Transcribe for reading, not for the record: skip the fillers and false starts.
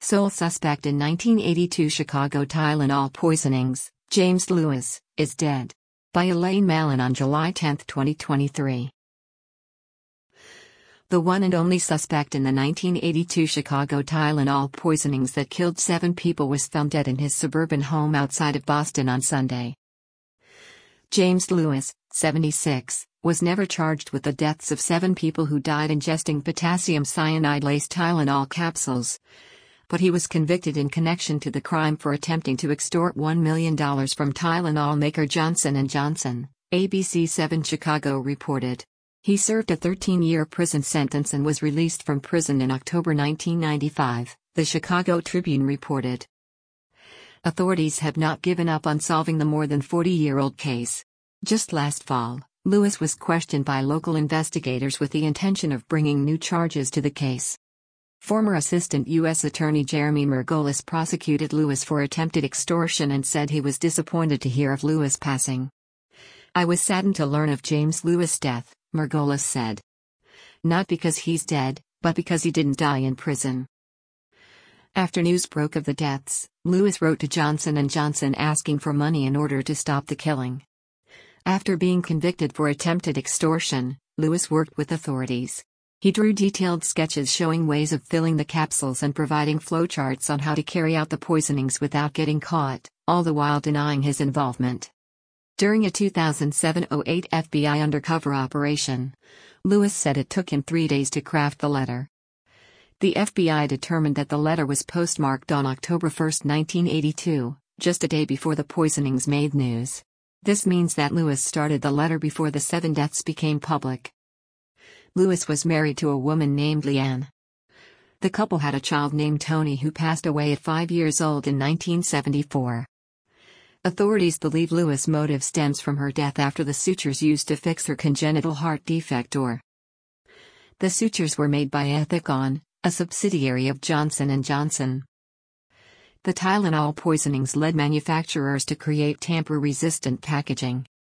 Sole suspect in 1982 Chicago Tylenol poisonings, James Lewis, is dead. By Elaine Mallon on July 10, 2023. The one and only suspect in the 1982 Chicago Tylenol poisonings that killed 7 people was found dead in his suburban home outside of Boston on Sunday. James Lewis, 76, was never charged with the deaths of 7 people who died ingesting potassium cyanide-laced Tylenol capsules, but he was convicted in connection to the crime for attempting to extort $1 million from Tylenol maker Johnson & Johnson, ABC 7 Chicago reported. He served a 13-year prison sentence and was released from prison in October 1995, the Chicago Tribune reported. Authorities have not given up on solving the more than 40-year-old case. Just last fall, Lewis was questioned by local investigators with the intention of bringing new charges to the case. Former Assistant U.S. Attorney Jeremy Margolis prosecuted Lewis for attempted extortion and said he was disappointed to hear of Lewis passing. "I was saddened to learn of James Lewis' death," Margolis said. "Not because he's dead, but because he didn't die in prison." After news broke of the deaths, Lewis wrote to Johnson & Johnson asking for money in order to stop the killing. After being convicted for attempted extortion, Lewis worked with authorities. He drew detailed sketches showing ways of filling the capsules and providing flowcharts on how to carry out the poisonings without getting caught, all the while denying his involvement. During a 2007-08 FBI undercover operation, Lewis said it took him 3 days to craft the letter. The FBI determined that the letter was postmarked on October 1, 1982, just a day before the poisonings made news. This means that Lewis started the letter before the 7 deaths became public. Lewis was married to a woman named Leanne. The couple had a child named Tony who passed away at 5 years old in 1974. Authorities believe Lewis' motive stems from her death after the sutures used to fix her congenital heart defect The sutures were made by Ethicon, a subsidiary of Johnson & Johnson. The Tylenol poisonings led manufacturers to create tamper-resistant packaging.